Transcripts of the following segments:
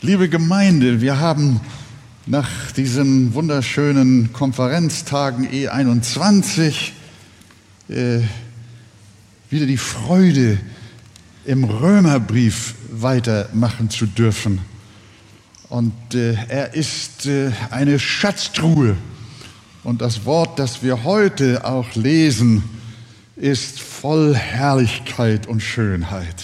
Liebe Gemeinde, wir haben nach diesen wunderschönen Konferenztagen E21 wieder die Freude, im Römerbrief weitermachen zu dürfen. Und er ist eine Schatztruhe. Und das Wort, das wir heute auch lesen, ist voll Herrlichkeit und Schönheit.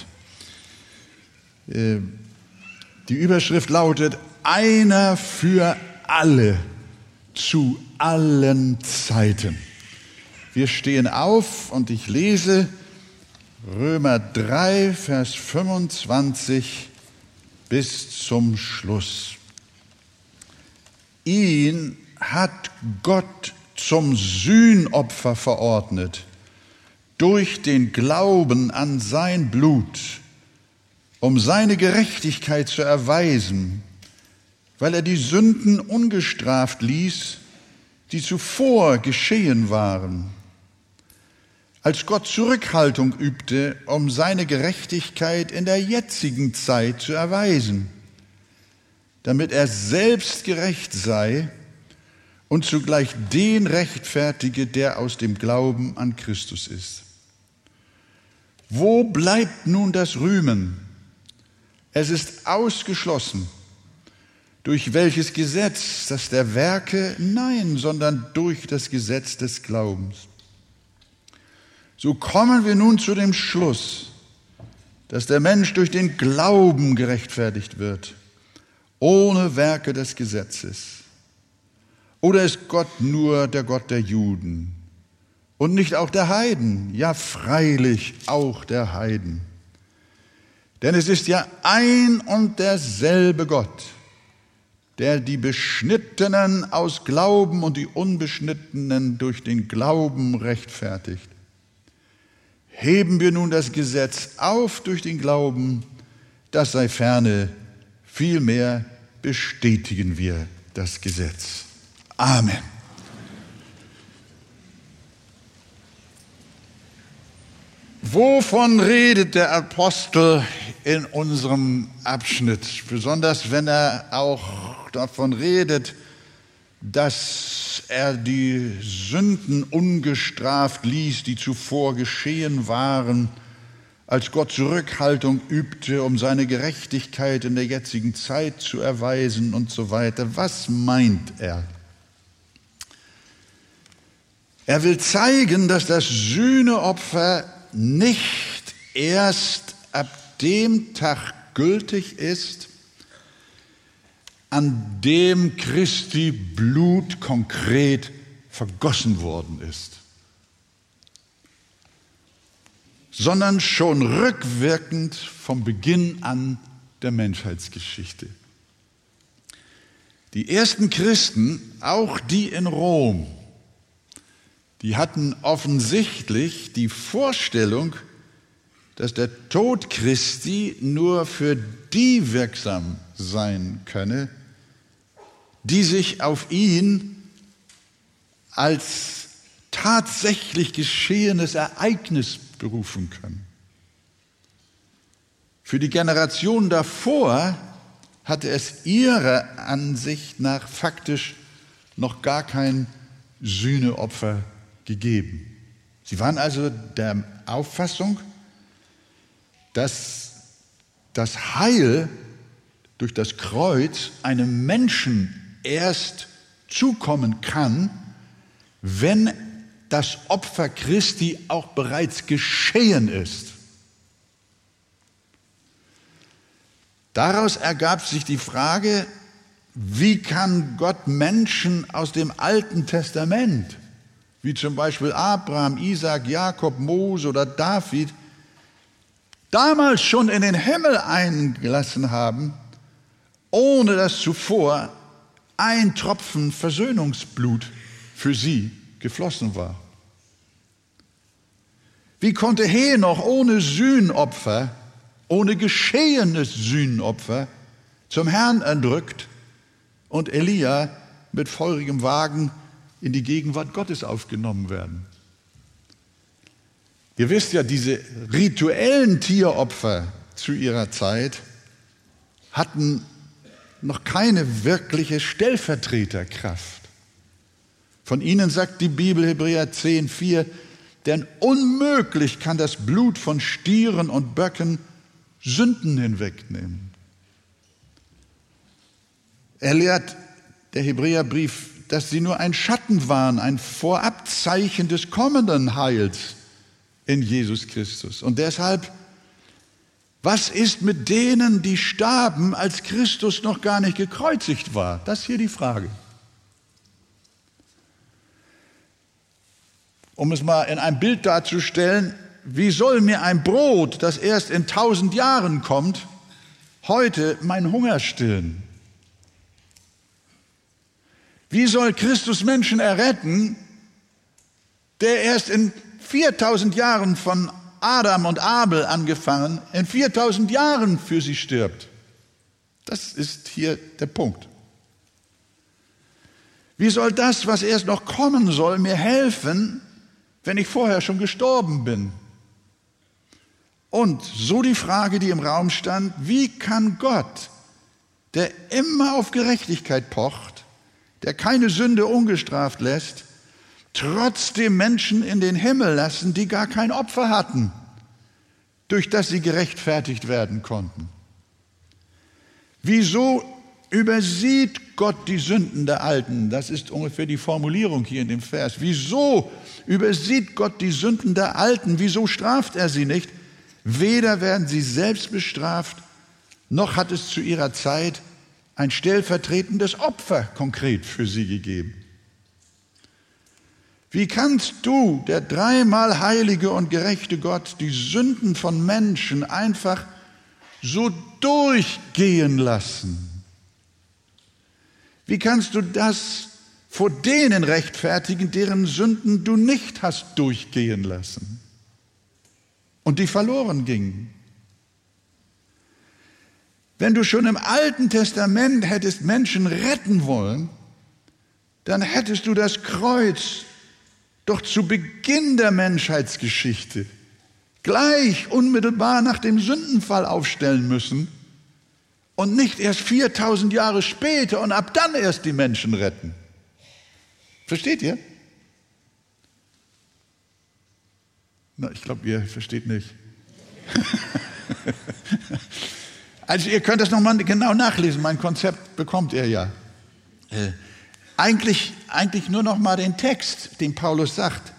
Die Überschrift lautet: Einer für alle, zu allen Zeiten. Wir stehen auf und ich lese Römer 3, Vers 25 bis zum Schluss. Ihn hat Gott zum Sühnopfer verordnet, durch den Glauben an sein Blut, um seine Gerechtigkeit zu erweisen, weil er die Sünden ungestraft ließ, die zuvor geschehen waren. Als Gott Zurückhaltung übte, um seine Gerechtigkeit in der jetzigen Zeit zu erweisen, damit er selbst gerecht sei und zugleich den rechtfertige, der aus dem Glauben an Christus ist. Wo bleibt nun das Rühmen? Es ist ausgeschlossen. Durch welches Gesetz? Das der Werke? Nein, sondern durch das Gesetz des Glaubens. So kommen wir nun zu dem Schluss, dass der Mensch durch den Glauben gerechtfertigt wird, ohne Werke des Gesetzes. Oder ist Gott nur der Gott der Juden und nicht auch der Heiden? Ja, freilich auch der Heiden. Denn es ist ja ein und derselbe Gott, der die Beschnittenen aus Glauben und die Unbeschnittenen durch den Glauben rechtfertigt. Heben wir nun das Gesetz auf durch den Glauben, das sei ferne, vielmehr bestätigen wir das Gesetz. Amen. Wovon redet der Apostel in unserem Abschnitt? Besonders wenn er auch davon redet, dass er die Sünden ungestraft ließ, die zuvor geschehen waren, als Gott Zurückhaltung übte, um seine Gerechtigkeit in der jetzigen Zeit zu erweisen und so weiter. Was meint er? Er will zeigen, dass das Sühneopfer nicht erst ab dem Tag gültig ist, an dem Christi Blut konkret vergossen worden ist, sondern schon rückwirkend vom Beginn an der Menschheitsgeschichte. Die ersten Christen, auch die in Rom, die hatten offensichtlich die Vorstellung, dass der Tod Christi nur für die wirksam sein könne, die sich auf ihn als tatsächlich geschehenes Ereignis berufen können. Für die Generation davor hatte es ihrer Ansicht nach faktisch noch gar kein Sühneopfer gegeben. Sie waren also der Auffassung, dass das Heil durch das Kreuz einem Menschen erst zukommen kann, wenn das Opfer Christi auch bereits geschehen ist. Daraus ergab sich die Frage, wie kann Gott Menschen aus dem Alten Testament, wie zum Beispiel Abraham, Isaak, Jakob, Mose oder David, damals schon in den Himmel eingelassen haben, ohne dass zuvor ein Tropfen Versöhnungsblut für sie geflossen war. Wie konnte Henoch ohne Sühnopfer, ohne geschehenes Sühnopfer zum Herrn entrückt und Elia mit feurigem Wagen in die Gegenwart Gottes aufgenommen werden? Ihr wisst ja, diese rituellen Tieropfer zu ihrer Zeit hatten noch keine wirkliche Stellvertreterkraft. Von ihnen sagt die Bibel, Hebräer 10,4, denn unmöglich kann das Blut von Stieren und Böcken Sünden hinwegnehmen. Er lehrt, der Hebräerbrief, dass sie nur ein Schatten waren, ein Vorabzeichen des kommenden Heils in Jesus Christus. Und deshalb, was ist mit denen, die starben, als Christus noch gar nicht gekreuzigt war? Das ist hier die Frage. Um es mal in ein Bild darzustellen, wie soll mir ein Brot, das erst in 1000 Jahren kommt, heute meinen Hunger stillen? Wie soll Christus Menschen erretten, der erst in 4000 Jahren von Adam und Abel angefangen, in 4000 Jahren für sie stirbt? Das ist hier der Punkt. Wie soll das, was erst noch kommen soll, mir helfen, wenn ich vorher schon gestorben bin? Und so die Frage, die im Raum stand, wie kann Gott, der immer auf Gerechtigkeit pocht, der keine Sünde ungestraft lässt, trotzdem Menschen in den Himmel lassen, die gar kein Opfer hatten, durch das sie gerechtfertigt werden konnten? Wieso übersieht Gott die Sünden der Alten? Das ist ungefähr die Formulierung hier in dem Vers. Wieso übersieht Gott die Sünden der Alten? Wieso straft er sie nicht? Weder werden sie selbst bestraft, noch hat es zu ihrer Zeit ein stellvertretendes Opfer konkret für sie gegeben. Wie kannst du, der dreimal heilige und gerechte Gott, die Sünden von Menschen einfach so durchgehen lassen? Wie kannst du das vor denen rechtfertigen, deren Sünden du nicht hast durchgehen lassen und die verloren gingen? Wenn du schon im Alten Testament hättest Menschen retten wollen, dann hättest du das Kreuz doch zu Beginn der Menschheitsgeschichte gleich unmittelbar nach dem Sündenfall aufstellen müssen und nicht erst 4000 Jahre später und ab dann erst die Menschen retten. Versteht ihr? Na, ich glaube, ihr versteht nicht. Also ihr könnt das nochmal genau nachlesen, mein Konzept bekommt ihr ja. Eigentlich nur noch mal den Text, den Paulus sagt.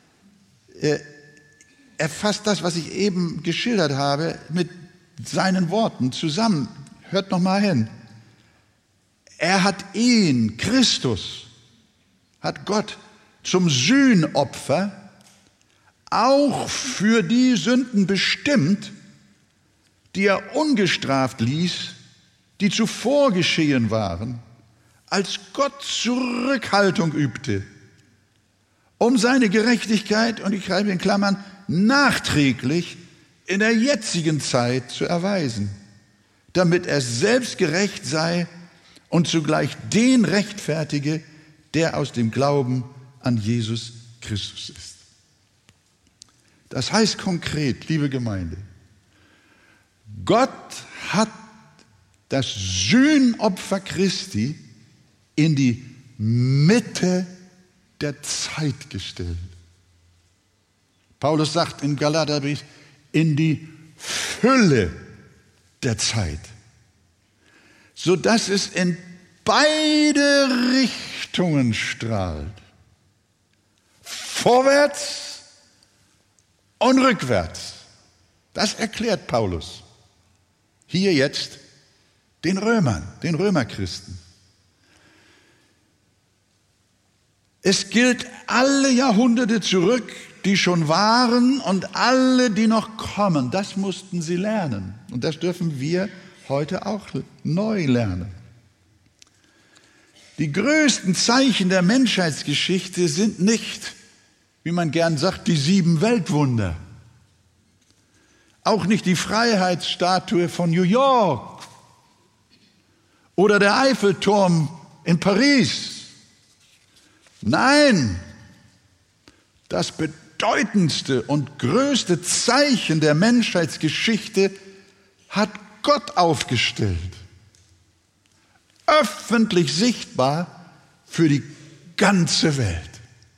Er fasst das, was ich eben geschildert habe, mit seinen Worten zusammen. Hört noch mal hin. Er hat ihn, Christus, hat Gott zum Sühnopfer auch für die Sünden bestimmt, die er ungestraft ließ, die zuvor geschehen waren, als Gott Zurückhaltung übte, um seine Gerechtigkeit, und ich schreibe in Klammern, nachträglich in der jetzigen Zeit zu erweisen, damit er selbst gerecht sei und zugleich den rechtfertige, der aus dem Glauben an Jesus Christus ist. Das heißt konkret, liebe Gemeinde, Gott hat das Sühnopfer Christi in die Mitte der Zeit gestellt. Paulus sagt im Galaterbrief, in die Fülle der Zeit, sodass es in beide Richtungen strahlt. Vorwärts und rückwärts. Das erklärt Paulus hier jetzt den Römern, den Römerchristen. Es gilt alle Jahrhunderte zurück, die schon waren, und alle, die noch kommen. Das mussten sie lernen. Und das dürfen wir heute auch neu lernen. Die größten Zeichen der Menschheitsgeschichte sind nicht, wie man gern sagt, die 7 Weltwunder. Auch nicht die Freiheitsstatue von New York oder der Eiffelturm in Paris. Nein, das bedeutendste und größte Zeichen der Menschheitsgeschichte hat Gott aufgestellt. öffentlich sichtbar für die ganze Welt.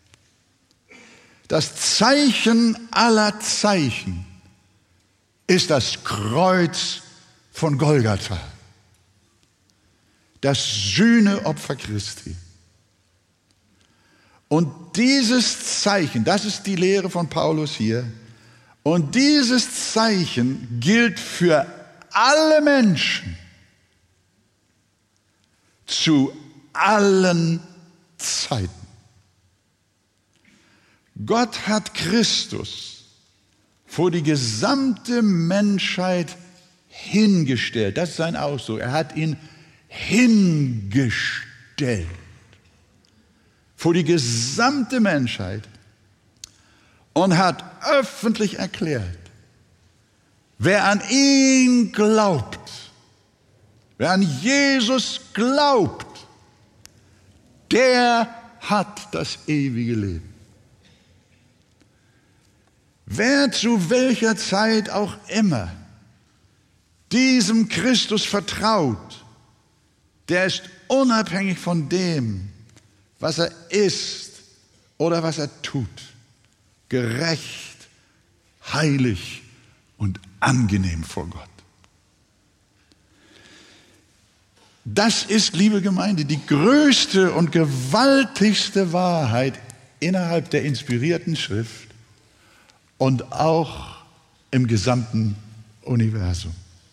Das Zeichen aller Zeichen ist das Kreuz von Golgatha, das Sühneopfer Christi. Und dieses Zeichen, das ist die Lehre von Paulus hier, und dieses Zeichen gilt für alle Menschen zu allen Zeiten. Gott hat Christus vor die gesamte Menschheit hingestellt. Das ist sein Ausdruck. Er hat ihn hingestellt vor die gesamte Menschheit und hat öffentlich erklärt, wer an ihn glaubt, wer an Jesus glaubt, der hat das ewige Leben. Wer zu welcher Zeit auch immer diesem Christus vertraut, der ist unabhängig von dem, was er ist oder was er tut, gerecht, heilig und angenehm vor Gott. Das ist, liebe Gemeinde, die größte und gewaltigste Wahrheit innerhalb der inspirierten Schrift und auch im gesamten Universum.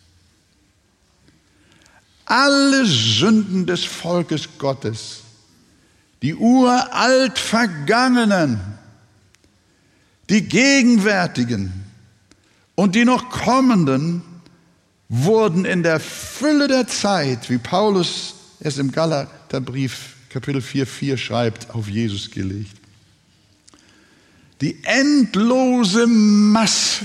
Alle Sünden des Volkes Gottes, die uralt Vergangenen, die Gegenwärtigen und die noch kommenden, wurden in der Fülle der Zeit, wie Paulus es im Galaterbrief Kapitel 4,4 schreibt, auf Jesus gelegt. Die endlose Masse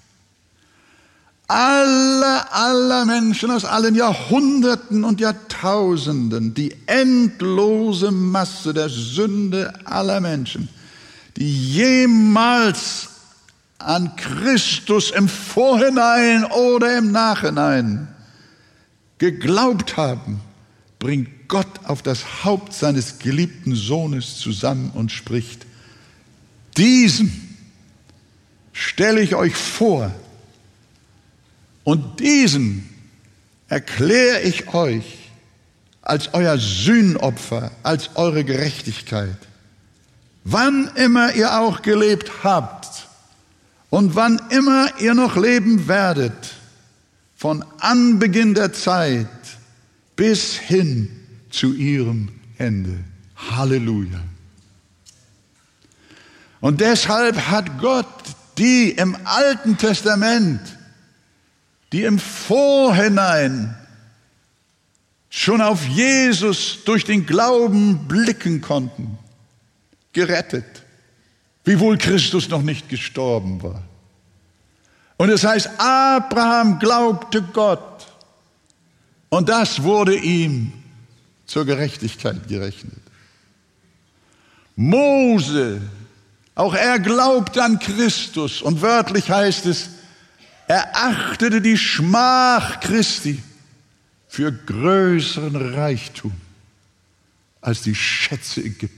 aller Menschen aus allen Jahrhunderten und Jahrtausenden, die endlose Masse der Sünde aller Menschen, die jemals an Christus im Vorhinein oder im Nachhinein geglaubt haben, bringt Gott auf das Haupt seines geliebten Sohnes zusammen und spricht: Diesen stelle ich euch vor und diesen erkläre ich euch als euer Sühnopfer, als eure Gerechtigkeit. Wann immer ihr auch gelebt habt und wann immer ihr noch leben werdet, von Anbeginn der Zeit bis hin zu ihrem Ende. Halleluja. Und deshalb hat Gott die im Alten Testament, die im Vorhinein schon auf Jesus durch den Glauben blicken konnten, gerettet, wiewohl Christus noch nicht gestorben war. Und es heißt, Abraham glaubte Gott und das wurde ihm zur Gerechtigkeit gerechnet. Mose, auch er glaubte an Christus und wörtlich heißt es, er achtete die Schmach Christi für größeren Reichtum als die Schätze Ägyptens.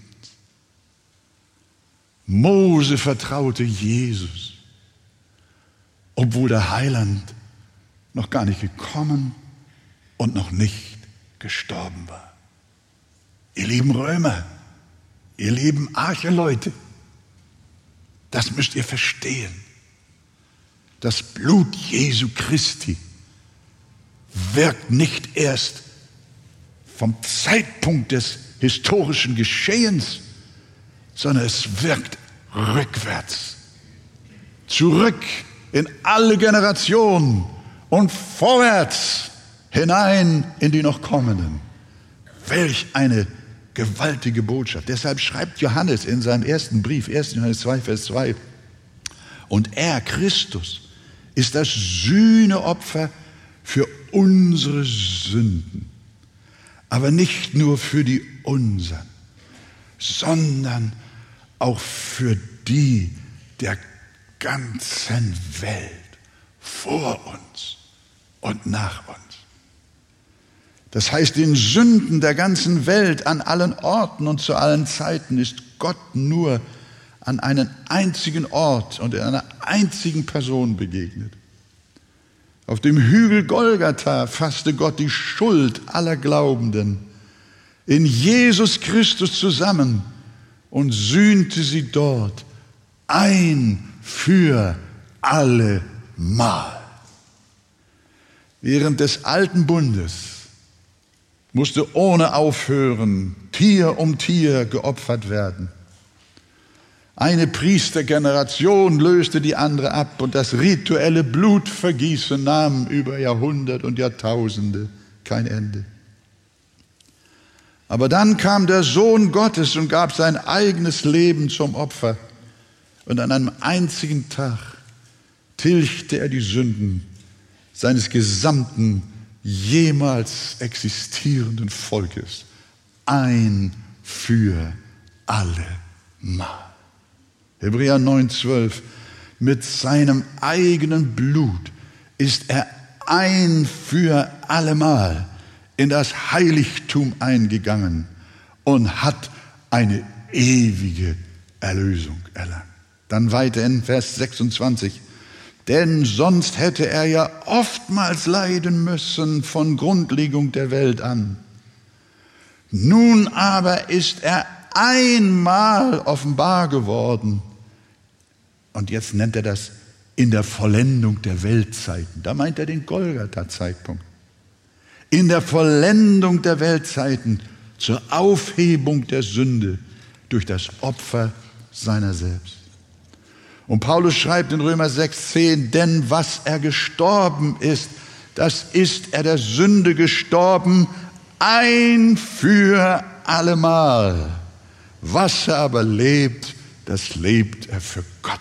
Mose vertraute Jesus, obwohl der Heiland noch gar nicht gekommen und noch nicht gestorben war. Ihr lieben Römer, ihr lieben Archeleute, das müsst ihr verstehen. Das Blut Jesu Christi wirkt nicht erst vom Zeitpunkt des historischen Geschehens, sondern es wirkt rückwärts, zurück in alle Generationen und vorwärts hinein in die noch kommenden. Welch eine gewaltige Botschaft. Deshalb schreibt Johannes in seinem ersten Brief, 1. Johannes 2, Vers 2, und er, Christus, ist das Sühneopfer für unsere Sünden, aber nicht nur für die unseren, sondern auch für die der ganzen Welt, vor uns und nach uns. Das heißt, den Sünden der ganzen Welt an allen Orten und zu allen Zeiten ist Gott nur an einen einzigen Ort und in einer einzigen Person begegnet. Auf dem Hügel Golgatha fasste Gott die Schuld aller Glaubenden in Jesus Christus zusammen und sühnte sie dort ein für alle Mal. Während des alten Bundes musste ohne Aufhören Tier um Tier geopfert werden. Eine Priestergeneration löste die andere ab und das rituelle Blutvergießen nahm über Jahrhunderte und Jahrtausende kein Ende. Aber dann kam der Sohn Gottes und gab sein eigenes Leben zum Opfer. Und an einem einzigen Tag tilgte er die Sünden seines gesamten, jemals existierenden Volkes ein für alle Mal. Hebräer 9,12: Mit seinem eigenen Blut ist er ein für allemal in das Heiligtum eingegangen und hat eine ewige Erlösung erlangt. Dann weiter in Vers 26. Denn sonst hätte er ja oftmals leiden müssen von Grundlegung der Welt an. Nun aber ist er einmal offenbar geworden. Und jetzt nennt er das in der Vollendung der Weltzeiten. Da meint er den Golgatha-Zeitpunkt. In der Vollendung der Weltzeiten zur Aufhebung der Sünde durch das Opfer seiner selbst. Und Paulus schreibt in Römer 6,10, denn was er gestorben ist, das ist er der Sünde gestorben, ein für allemal. Was er aber lebt, das lebt er für Gott.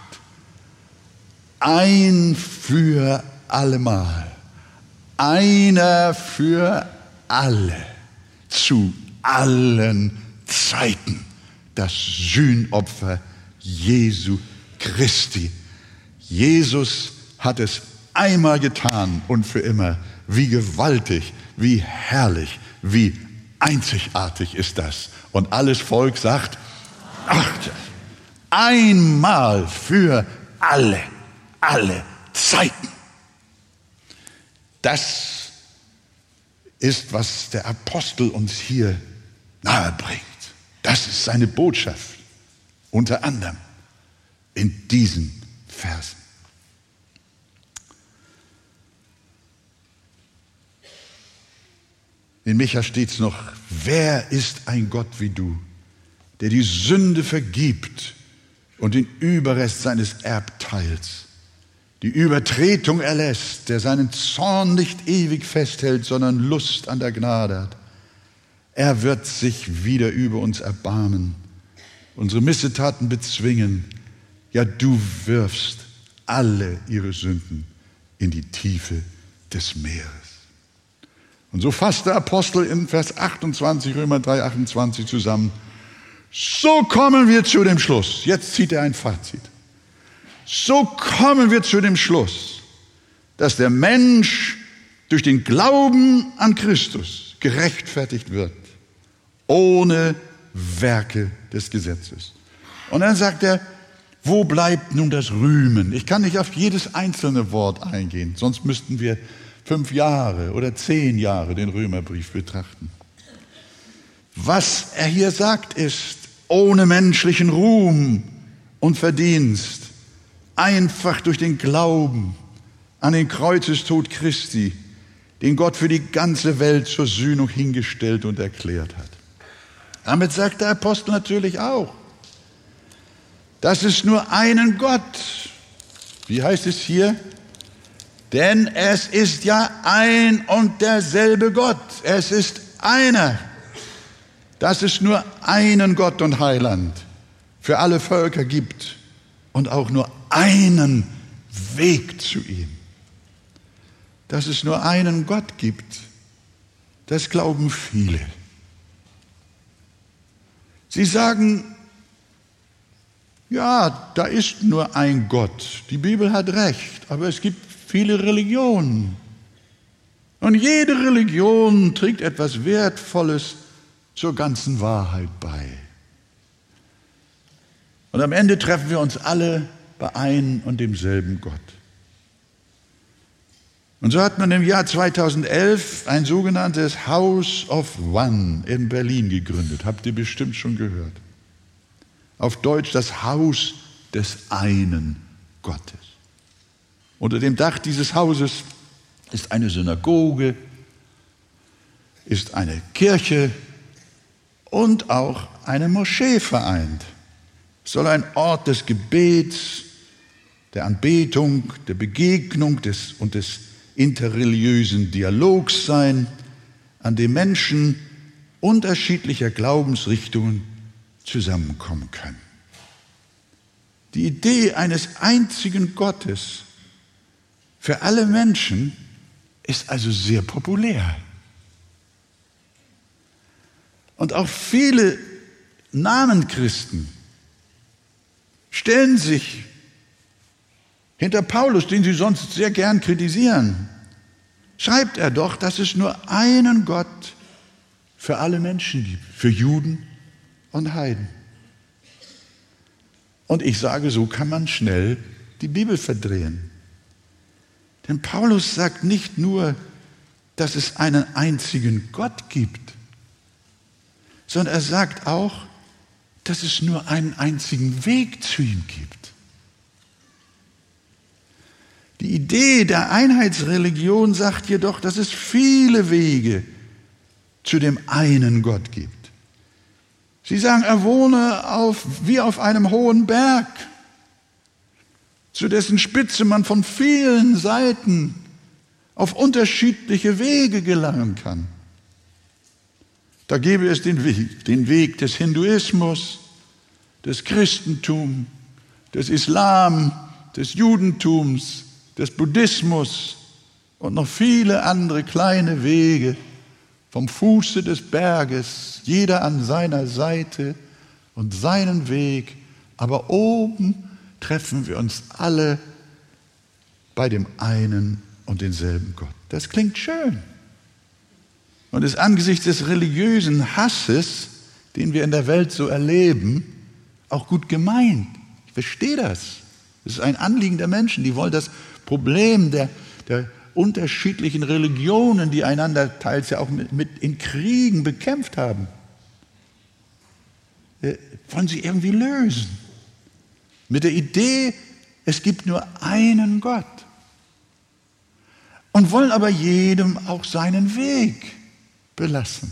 Ein für allemal. Einer für alle. Zu allen Zeiten. Das Sühnopfer Jesu Christi. Jesus hat es einmal getan und für immer. Wie gewaltig, wie herrlich, wie einzigartig ist das. Und alles Volk sagt, ach, einmal für alle Zeiten. Das ist, was der Apostel uns hier nahebringt. Das ist seine Botschaft, unter anderem in diesen Versen. In Micha steht es noch, wer ist ein Gott wie du, der die Sünde vergibt und den Überrest seines Erbteils, die Übertretung erlässt, der seinen Zorn nicht ewig festhält, sondern Lust an der Gnade hat. Er wird sich wieder über uns erbarmen, unsere Missetaten bezwingen. Ja, du wirfst alle ihre Sünden in die Tiefe des Meeres. Und so fasst der Apostel in Vers 28, Römer 3, 28 zusammen. So kommen wir zu dem Schluss. Jetzt zieht er ein Fazit. So kommen wir zu dem Schluss, dass der Mensch durch den Glauben an Christus gerechtfertigt wird, ohne Werke des Gesetzes. Und dann sagt er, wo bleibt nun das Rühmen? Ich kann nicht auf jedes einzelne Wort eingehen, sonst müssten wir 5 Jahre oder 10 Jahre den Römerbrief betrachten. Was er hier sagt ist, ohne menschlichen Ruhm und Verdienst, einfach durch den Glauben an den Kreuzestod Christi, den Gott für die ganze Welt zur Sühnung hingestellt und erklärt hat. Damit sagt der Apostel natürlich auch, dass es nur einen Gott, wie heißt es hier? Denn es ist ja ein und derselbe Gott. Es ist einer. Dass es nur einen Gott und Heiland für alle Völker gibt und auch nur einen Weg zu ihm. Dass es nur einen Gott gibt, das glauben viele. Sie sagen, ja, da ist nur ein Gott. Die Bibel hat recht, aber es gibt viele Religionen. Und jede Religion trägt etwas Wertvolles zur ganzen Wahrheit bei. Und am Ende treffen wir uns alle bei einem und demselben Gott. Und so hat man im Jahr 2011 ein sogenanntes House of One in Berlin gegründet. Habt ihr bestimmt schon gehört. Auf Deutsch das Haus des einen Gottes. Unter dem Dach dieses Hauses ist eine Synagoge, ist eine Kirche und auch eine Moschee vereint. Es soll ein Ort des Gebets, der Anbetung, der Begegnung und des interreligiösen Dialogs sein, an dem Menschen unterschiedlicher Glaubensrichtungen zusammenkommen können. Die Idee eines einzigen Gottes für alle Menschen ist also sehr populär. Und auch viele Namenchristen stellen sich hinter Paulus, den sie sonst sehr gern kritisieren, schreibt er doch, dass es nur einen Gott für alle Menschen gibt, für Juden und Heiden. Und ich sage, so kann man schnell die Bibel verdrehen. Denn Paulus sagt nicht nur, dass es einen einzigen Gott gibt, sondern er sagt auch, dass es nur einen einzigen Weg zu ihm gibt. Die Idee der Einheitsreligion sagt jedoch, dass es viele Wege zu dem einen Gott gibt. Sie sagen, er wohne wie auf einem hohen Berg, zu dessen Spitze man von vielen Seiten auf unterschiedliche Wege gelangen kann. Da gäbe es den Weg des Hinduismus, des Christentums, des Islam, des Judentums, des Buddhismus und noch viele andere kleine Wege vom Fuße des Berges, jeder an seiner Seite und seinen Weg, aber oben treffen wir uns alle bei dem einen und denselben Gott. Das klingt schön und ist angesichts des religiösen Hasses, den wir in der Welt so erleben, auch gut gemeint. Ich verstehe das. Das ist ein Anliegen der Menschen, die wollen das Problem der unterschiedlichen Religionen, die einander teils ja auch mit in Kriegen bekämpft haben, wollen sie irgendwie lösen. Mit der Idee, es gibt nur einen Gott. Und wollen aber jedem auch seinen Weg belassen.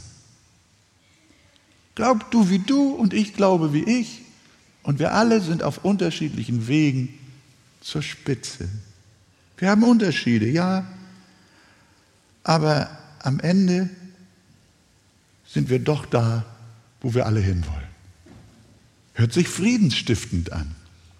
Glaub du wie du und ich glaube wie ich. Und wir alle sind auf unterschiedlichen Wegen zur Spitze. Wir haben Unterschiede, ja, aber am Ende sind wir doch da, wo wir alle hinwollen. Hört sich friedensstiftend an.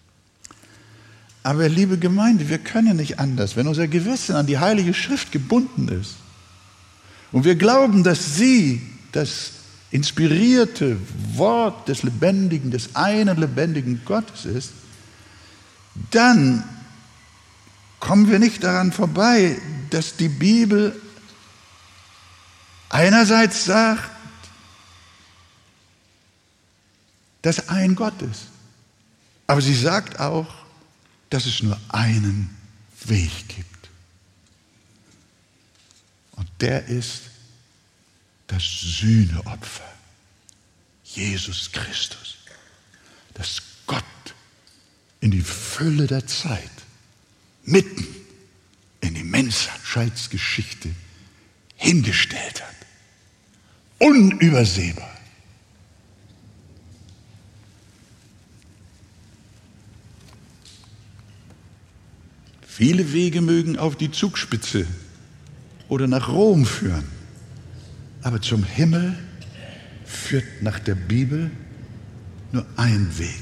Aber liebe Gemeinde, wir können nicht anders, wenn unser Gewissen an die Heilige Schrift gebunden ist und wir glauben, dass sie das inspirierte Wort des lebendigen, des einen lebendigen Gottes ist, dann kommen wir nicht daran vorbei, dass die Bibel einerseits sagt, dass ein Gott ist, aber sie sagt auch, dass es nur einen Weg gibt. Und der ist das Sühneopfer, Jesus Christus, das Gott in die Fülle der Zeit, mitten in die Menschheitsgeschichte hingestellt hat. Unübersehbar. Viele Wege mögen auf die Zugspitze oder nach Rom führen, aber zum Himmel führt nach der Bibel nur ein Weg.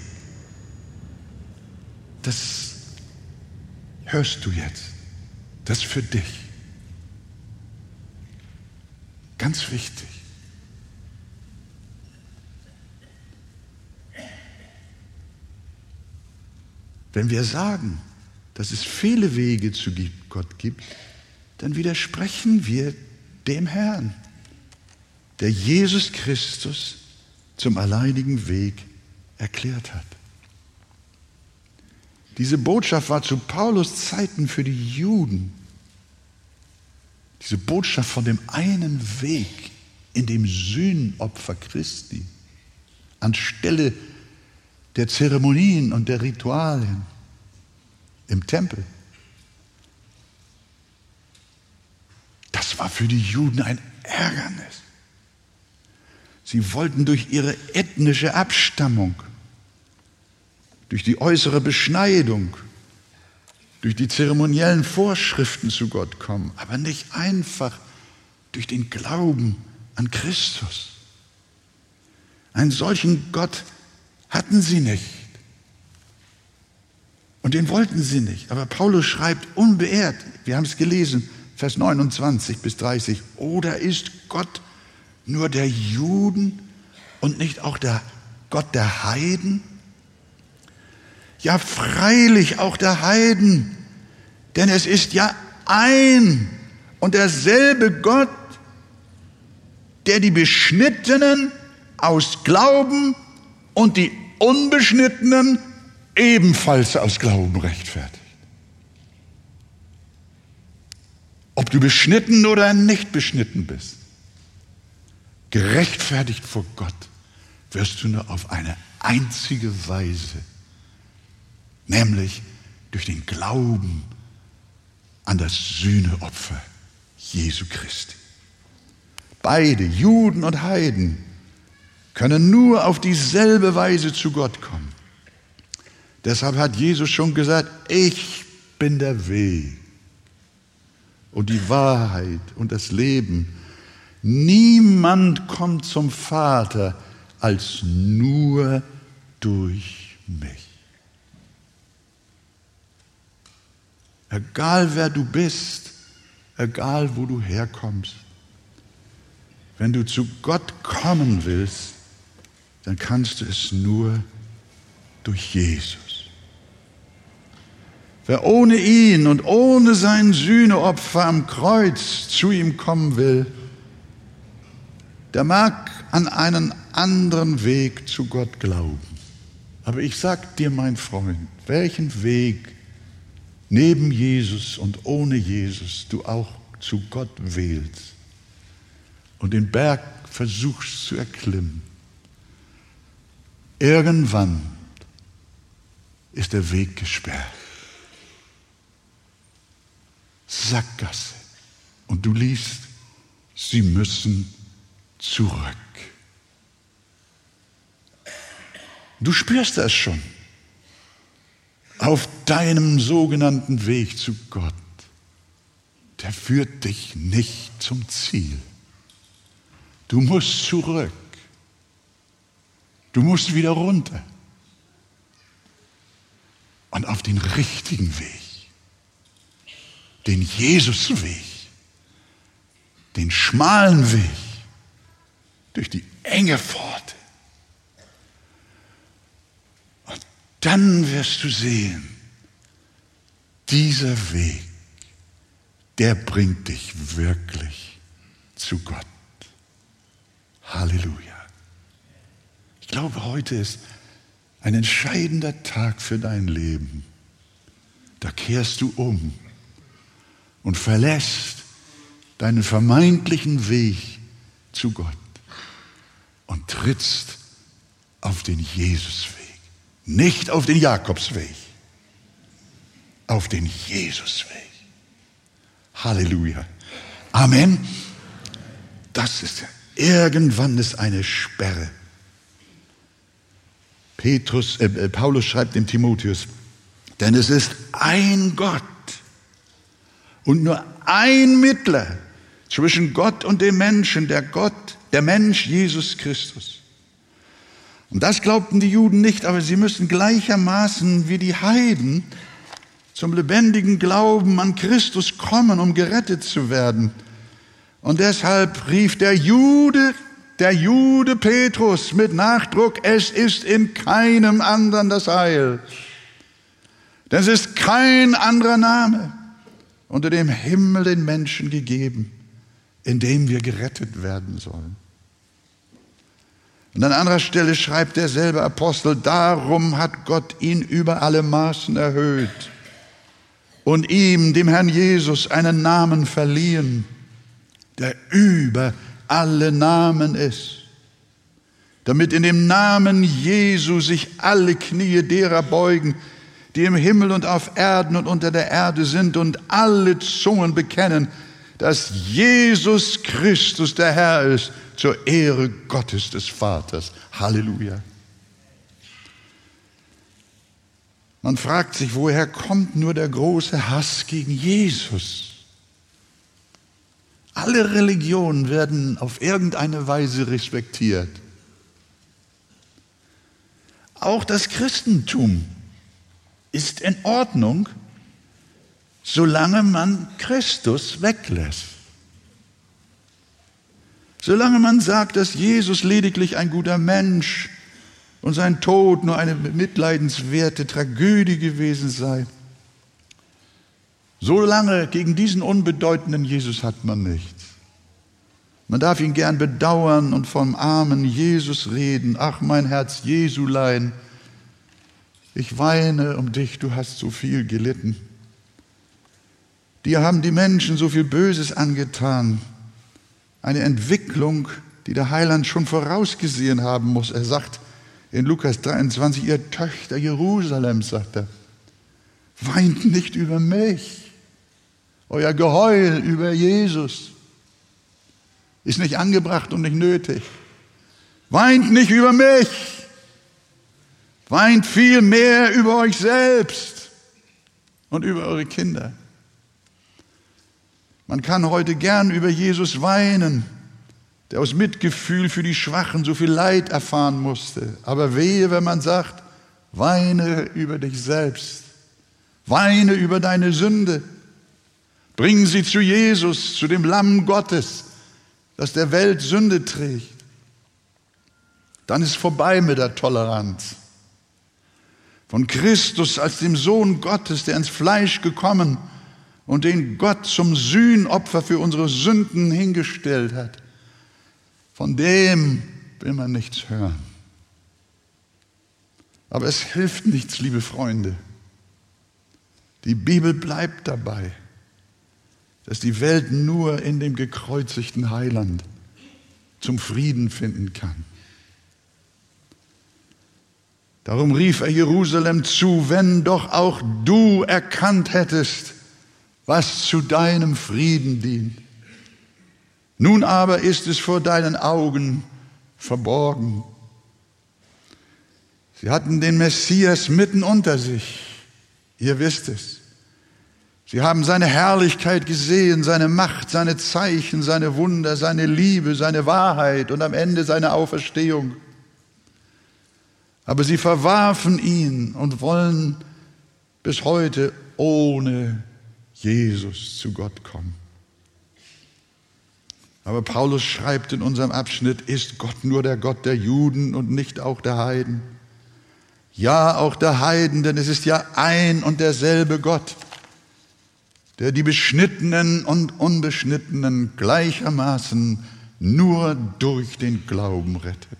Das hörst du jetzt. Das ist für dich. Ganz wichtig. Wenn wir sagen, dass es viele Wege zu Gott gibt, dann widersprechen wir dem Herrn, der Jesus Christus zum alleinigen Weg erklärt hat. Diese Botschaft war zu Paulus Zeiten für die Juden. Diese Botschaft von dem einen Weg in dem Sühnopfer Christi anstelle der Zeremonien und der Ritualien im Tempel. Das war für die Juden ein Ärgernis. Sie wollten durch ihre ethnische Abstammung, durch die äußere Beschneidung, durch die zeremoniellen Vorschriften zu Gott kommen, aber nicht einfach durch den Glauben an Christus. Einen solchen Gott hatten sie nicht. Und den wollten sie nicht. Aber Paulus schreibt unbeirrt, wir haben es gelesen, Vers 29 bis 30, oder ist Gott nur der Juden und nicht auch der Gott der Heiden? Ja, freilich auch der Heiden, denn es ist ja ein und derselbe Gott, der die Beschnittenen aus Glauben und die Unbeschnittenen ebenfalls aus Glauben rechtfertigt. Ob du beschnitten oder nicht beschnitten bist, gerechtfertigt vor Gott wirst du nur auf eine einzige Weise, nämlich durch den Glauben an das Sühneopfer Jesu Christi. Beide, Juden und Heiden, können nur auf dieselbe Weise zu Gott kommen. Deshalb hat Jesus schon gesagt, ich bin der Weg und die Wahrheit und das Leben. Niemand kommt zum Vater als nur durch mich. Egal wer du bist, egal wo du herkommst, wenn du zu Gott kommen willst, dann kannst du es nur durch Jesus. Wer ohne ihn und ohne sein Sühneopfer am Kreuz zu ihm kommen will, der mag an einen anderen Weg zu Gott glauben. Aber ich sag dir, mein Freund, welchen Weg neben Jesus und ohne Jesus du auch zu Gott wählst und den Berg versuchst zu erklimmen, irgendwann ist der Weg gesperrt. Sackgasse. Und du liest, sie müssen zurück. Du spürst das schon auf deinem sogenannten Weg zu Gott. Der führt dich nicht zum Ziel. Du musst zurück. Du musst wieder runter. Und auf den richtigen Weg. Den Jesusweg, den schmalen Weg, durch die enge Pforte. Und dann wirst du sehen, dieser Weg, der bringt dich wirklich zu Gott. Halleluja. Ich glaube, heute ist ein entscheidender Tag für dein Leben. Da kehrst du um und verlässt deinen vermeintlichen Weg zu Gott und trittst auf den Jesusweg, nicht auf den Jakobsweg, auf den Jesusweg. Halleluja. Amen. Das ist irgendwann ist eine Sperre. Paulus schreibt dem Timotheus, denn es ist ein Gott und nur ein Mittler zwischen Gott und dem Menschen, der Mensch Jesus Christus. Und das glaubten die Juden nicht, aber sie müssen gleichermaßen wie die Heiden zum lebendigen Glauben an Christus kommen, um gerettet zu werden. Und deshalb rief der Jude Petrus mit Nachdruck, es ist in keinem anderen das Heil. Das ist kein anderer Name unter dem Himmel den Menschen gegeben, in dem wir gerettet werden sollen. Und an anderer Stelle schreibt derselbe Apostel, darum hat Gott ihn über alle Maßen erhöht und ihm, dem Herrn Jesus, einen Namen verliehen, der über alle Namen ist, damit in dem Namen Jesu sich alle Knie derer beugen, die im Himmel und auf Erden und unter der Erde sind, und alle Zungen bekennen, dass Jesus Christus der Herr ist, zur Ehre Gottes des Vaters. Halleluja. Man fragt sich, woher kommt nur der große Hass gegen Jesus? Alle Religionen werden auf irgendeine Weise respektiert. Auch das Christentum ist in Ordnung, solange man Christus weglässt. Solange man sagt, dass Jesus lediglich ein guter Mensch und sein Tod nur eine mitleidenswerte Tragödie gewesen sei. Solange gegen diesen unbedeutenden Jesus hat man nichts. Man darf ihn gern bedauern und vom armen Jesus reden. Ach, mein Herz Jesulein, ich weine um dich, du hast so viel gelitten. Dir haben die Menschen so viel Böses angetan. Eine Entwicklung, die der Heiland schon vorausgesehen haben muss. Er sagt in Lukas 23, ihr Töchter Jerusalems, sagt er, weint nicht über mich. Euer Geheul über Jesus ist nicht angebracht und nicht nötig. Weint nicht über mich. Weint viel mehr über euch selbst und über eure Kinder. Man kann heute gern über Jesus weinen, der aus Mitgefühl für die Schwachen so viel Leid erfahren musste. Aber wehe, wenn man sagt, weine über dich selbst. Weine über deine Sünde. Bring sie zu Jesus, zu dem Lamm Gottes, das der Welt Sünde trägt. Dann ist vorbei mit der Toleranz. Von Christus als dem Sohn Gottes, der ins Fleisch gekommen und den Gott zum Sühnopfer für unsere Sünden hingestellt hat, von dem will man nichts hören. Aber es hilft nichts, liebe Freunde. Die Bibel bleibt dabei, dass die Welt nur in dem gekreuzigten Heiland zum Frieden finden kann. Darum rief er Jerusalem zu, wenn doch auch du erkannt hättest, was zu deinem Frieden dient. Nun aber ist es vor deinen Augen verborgen. Sie hatten den Messias mitten unter sich, ihr wisst es. Sie haben seine Herrlichkeit gesehen, seine Macht, seine Zeichen, seine Wunder, seine Liebe, seine Wahrheit und am Ende seine Auferstehung. Aber sie verwarfen ihn und wollen bis heute ohne Jesus zu Gott kommen. Aber Paulus schreibt in unserem Abschnitt, ist Gott nur der Gott der Juden und nicht auch der Heiden? Ja, auch der Heiden, denn es ist ja ein und derselbe Gott, der die Beschnittenen und Unbeschnittenen gleichermaßen nur durch den Glauben rettet.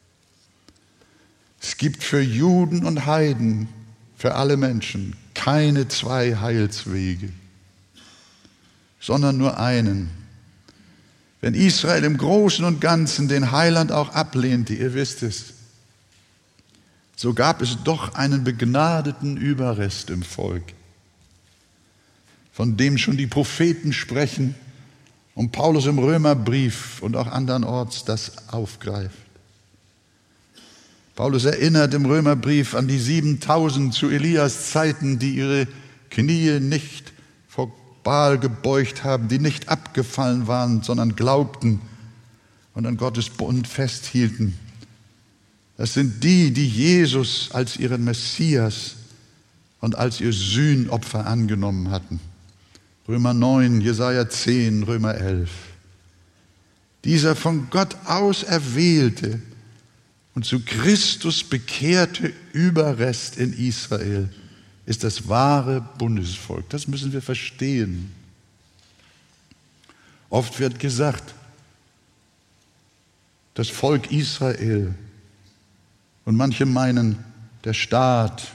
Es gibt für Juden und Heiden, für alle Menschen, keine zwei Heilswege, sondern nur einen. Wenn Israel im Großen und Ganzen den Heiland auch ablehnte, ihr wisst es, so gab es doch einen begnadeten Überrest im Volk, von dem schon die Propheten sprechen und Paulus im Römerbrief und auch andernorts das aufgreift. Paulus erinnert im Römerbrief an die 7000 zu Elias Zeiten, die ihre Knie nicht vor Baal gebeugt haben, die nicht abgefallen waren, sondern glaubten und an Gottes Bund festhielten. Das sind die, die Jesus als ihren Messias und als ihr Sühnopfer angenommen hatten. Römer 9, Jesaja 10, Römer 11. Dieser von Gott auserwählte und zu Christus bekehrte Überrest in Israel ist das wahre Bundesvolk. Das müssen wir verstehen. Oft wird gesagt, das Volk Israel, und manche meinen, der Staat,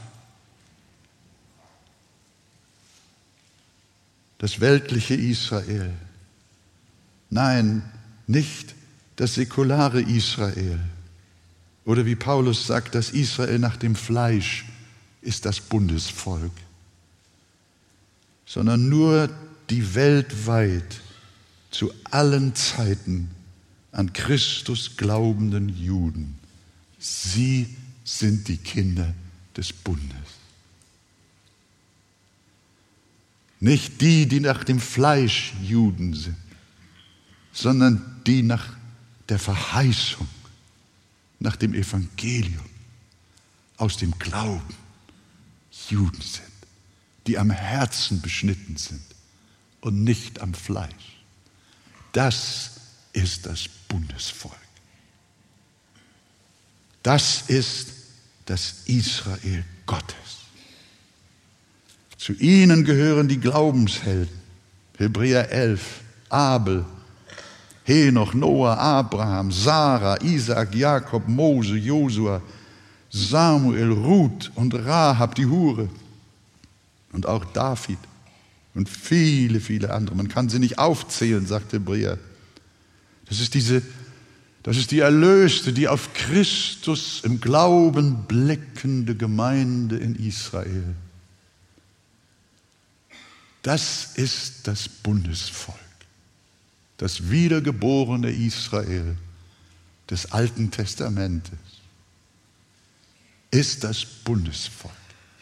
das weltliche Israel. Nein, nicht das säkulare Israel. Oder wie Paulus sagt, das Israel nach dem Fleisch ist das Bundesvolk. Sondern nur die weltweit zu allen Zeiten an Christus glaubenden Juden. Sie sind die Kinder des Bundes. Nicht die, die nach dem Fleisch Juden sind, sondern die nach der Verheißung, nach dem Evangelium, aus dem Glauben Juden sind, die am Herzen beschnitten sind und nicht am Fleisch. Das ist das Bundesvolk. Das ist das Israel Gottes. Zu ihnen gehören die Glaubenshelden, Hebräer 11, Abel, Henoch, Noah, Abraham, Sarah, Isaak, Jakob, Mose, Josua, Samuel, Ruth und Rahab, die Hure, und auch David und viele, viele andere. Man kann sie nicht aufzählen, sagt Hebräer. Das ist die Erlöste, die auf Christus im Glauben blickende Gemeinde in Israel. Das ist das Bundesvolk, das wiedergeborene Israel des Alten Testamentes, ist das Bundesvolk.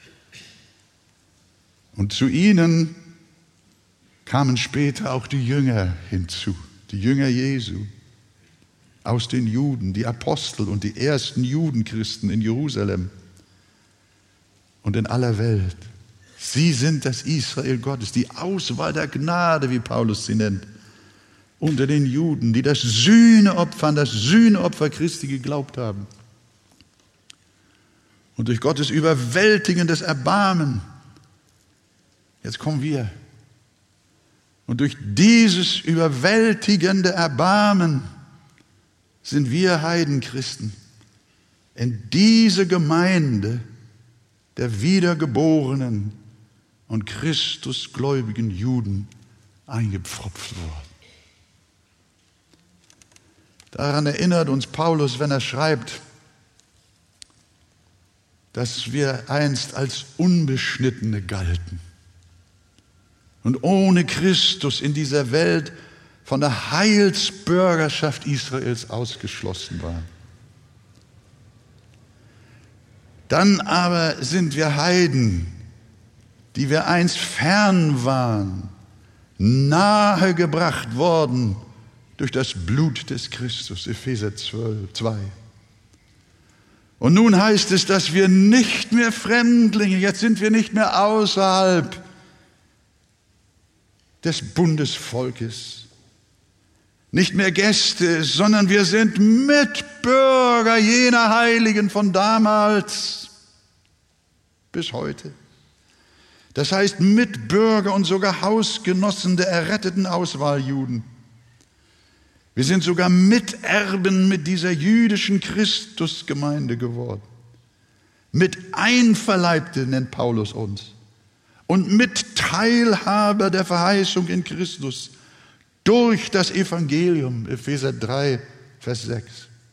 Und zu ihnen kamen später auch die Jünger hinzu, die Jünger Jesu aus den Juden, die Apostel und die ersten Judenchristen in Jerusalem und in aller Welt. Sie sind das Israel Gottes, die Auswahl der Gnade, wie Paulus sie nennt, unter den Juden, die das Sühneopfer Christi geglaubt haben. Und durch Gottes überwältigendes Erbarmen, jetzt kommen wir, und durch dieses überwältigende Erbarmen sind wir Heidenchristen in diese Gemeinde der wiedergeborenen und Christusgläubigen Juden eingepfropft worden. Daran erinnert uns Paulus, wenn er schreibt, dass wir einst als Unbeschnittene galten und ohne Christus in dieser Welt von der Heilsbürgerschaft Israels ausgeschlossen waren. Dann aber sind wir Heiden, die wir einst fern waren, nahegebracht worden durch das Blut des Christus, Epheser 2. Und nun heißt es, dass wir nicht mehr Fremdlinge, jetzt sind wir nicht mehr außerhalb des Bundesvolkes, nicht mehr Gäste, sondern wir sind Mitbürger jener Heiligen von damals bis heute. Das heißt Mitbürger und sogar Hausgenossen der erretteten Auswahljuden. Wir sind sogar Miterben mit dieser jüdischen Christusgemeinde geworden. Mit Einverleibte nennt Paulus uns. Und Mitteilhaber der Verheißung in Christus durch das Evangelium, Epheser 3, Vers 6.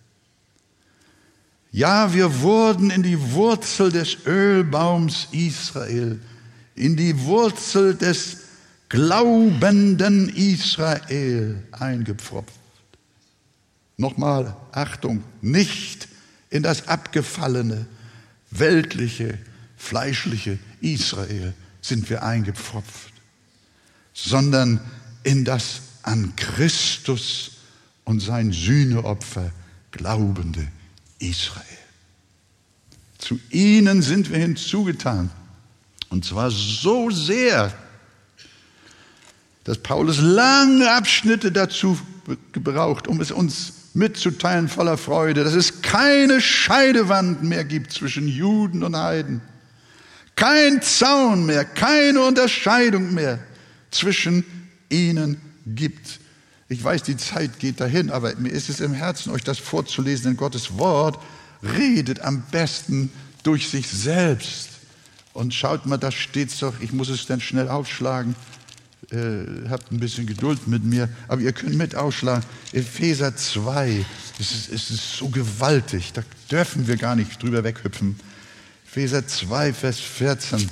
Ja, wir wurden in die Wurzel des Ölbaums Israel, in die Wurzel des glaubenden Israel eingepfropft. Nochmal, Achtung, nicht in das abgefallene, weltliche, fleischliche Israel sind wir eingepfropft, sondern in das an Christus und sein Sühneopfer glaubende Israel. Zu ihnen sind wir hinzugetan, und zwar so sehr, dass Paulus lange Abschnitte dazu gebraucht, um es uns mitzuteilen voller Freude, dass es keine Scheidewand mehr gibt zwischen Juden und Heiden, kein Zaun mehr, keine Unterscheidung mehr zwischen ihnen gibt. Ich weiß, die Zeit geht dahin, aber mir ist es im Herzen, euch das vorzulesen, denn Gottes Wort redet am besten durch sich selbst. Und schaut mal, da steht's doch, ich muss es dann schnell aufschlagen, habt ein bisschen Geduld mit mir, aber ihr könnt mit aufschlagen, Epheser 2, es ist so gewaltig, da dürfen wir gar nicht drüber weghüpfen. Epheser 2, Vers 14.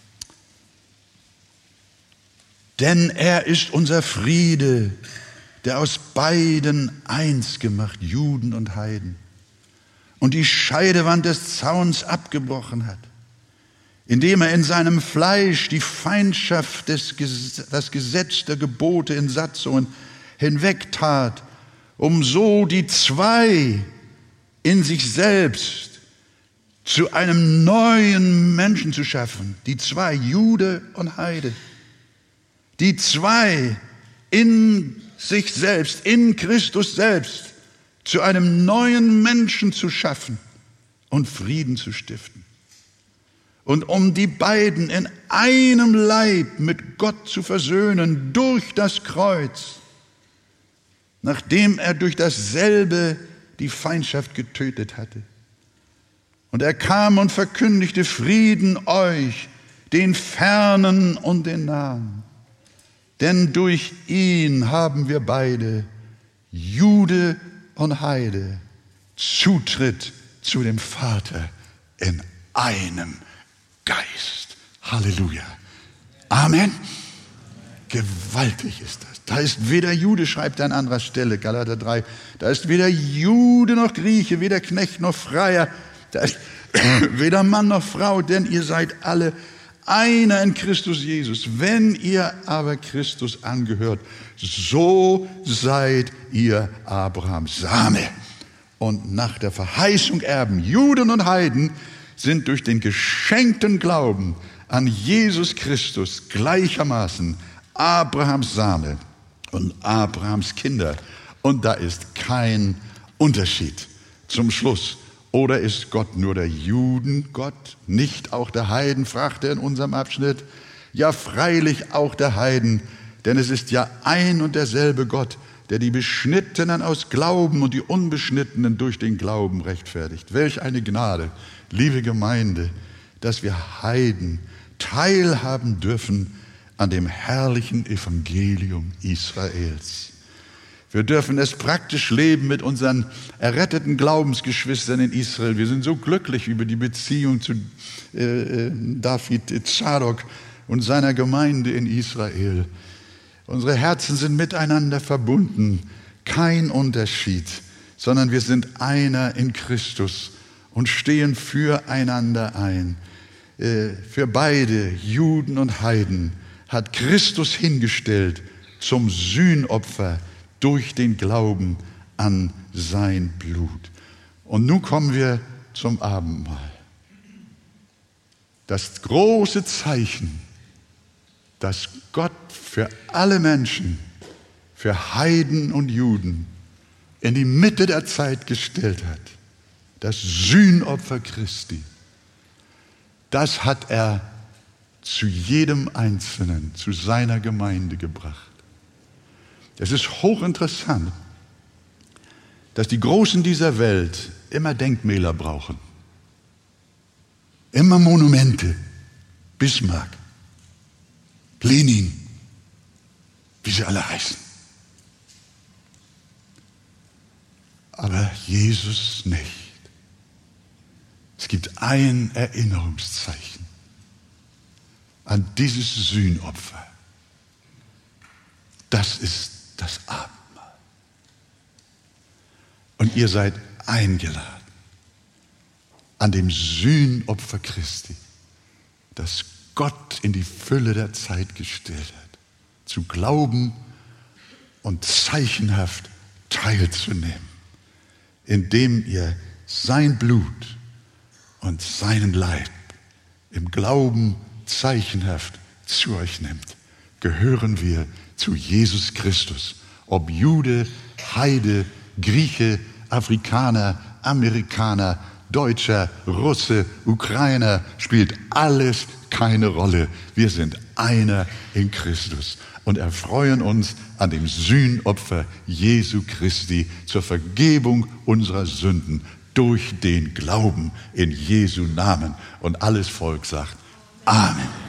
Denn er ist unser Friede, der aus beiden eins gemacht, Juden und Heiden, und die Scheidewand des Zauns abgebrochen hat, indem er in seinem Fleisch die Feindschaft, das Gesetz der Gebote in Satzungen hinwegtat, um so die zwei in sich selbst zu einem neuen Menschen zu schaffen. Die zwei, Jude und Heide. Die zwei in sich selbst, in Christus selbst, zu einem neuen Menschen zu schaffen und Frieden zu stiften. Und um die beiden in einem Leib mit Gott zu versöhnen durch das Kreuz, nachdem er durch dasselbe die Feindschaft getötet hatte. Und er kam und verkündigte Frieden euch, den Fernen und den Nahen. Denn durch ihn haben wir beide, Jude und Heide, Zutritt zu dem Vater in einem Geist. Halleluja. Amen. Gewaltig ist das. Da ist weder Jude, schreibt er an anderer Stelle, Galater 3, da ist weder Jude noch Grieche, weder Knecht noch Freier, da ist weder Mann noch Frau, denn ihr seid alle einer in Christus Jesus. Wenn ihr aber Christus angehört, so seid ihr Abrahams Same. Und nach der Verheißung Erben, Juden und Heiden, sind durch den geschenkten Glauben an Jesus Christus gleichermaßen Abrahams Same und Abrahams Kinder. Und da ist kein Unterschied. Zum Schluss. Oder ist Gott nur der Judengott, nicht auch der Heiden, fragt er in unserem Abschnitt. Ja, freilich auch der Heiden, denn es ist ja ein und derselbe Gott, der die Beschnittenen aus Glauben und die Unbeschnittenen durch den Glauben rechtfertigt. Welch eine Gnade, liebe Gemeinde, dass wir Heiden teilhaben dürfen an dem herrlichen Evangelium Israels. Wir dürfen es praktisch leben mit unseren erretteten Glaubensgeschwistern in Israel. Wir sind so glücklich über die Beziehung zu David Zadok und seiner Gemeinde in Israel. Unsere Herzen sind miteinander verbunden, kein Unterschied, sondern wir sind einer in Christus und stehen füreinander ein. Für beide, Juden und Heiden, hat Christus hingestellt zum Sühnopfer durch den Glauben an sein Blut. Und nun kommen wir zum Abendmahl. Das große Zeichen, das Gott für alle Menschen, für Heiden und Juden in die Mitte der Zeit gestellt hat. Das Sühnopfer Christi. Das hat er zu jedem Einzelnen, zu seiner Gemeinde gebracht. Es ist hochinteressant, dass die Großen dieser Welt immer Denkmäler brauchen. Immer Monumente. Bismarck, Lenin, wie sie alle heißen. Aber Jesus nicht. Es gibt ein Erinnerungszeichen an dieses Sühnopfer. Das ist das Abendmahl. Und ihr seid eingeladen an dem Sühnopfer Christi, das Gott in die Fülle der Zeit gestellt hat, zu glauben und zeichenhaft teilzunehmen, indem ihr sein Blut und seinen Leib im Glauben zeichenhaft zu euch nimmt, gehören wir zu Jesus Christus. Ob Jude, Heide, Grieche, Afrikaner, Amerikaner, Deutscher, Russe, Ukrainer, spielt alles keine Rolle. Wir sind einer in Christus und erfreuen uns an dem Sühnopfer Jesu Christi zur Vergebung unserer Sünden durch den Glauben in Jesu Namen. Und alles Volk sagt Amen.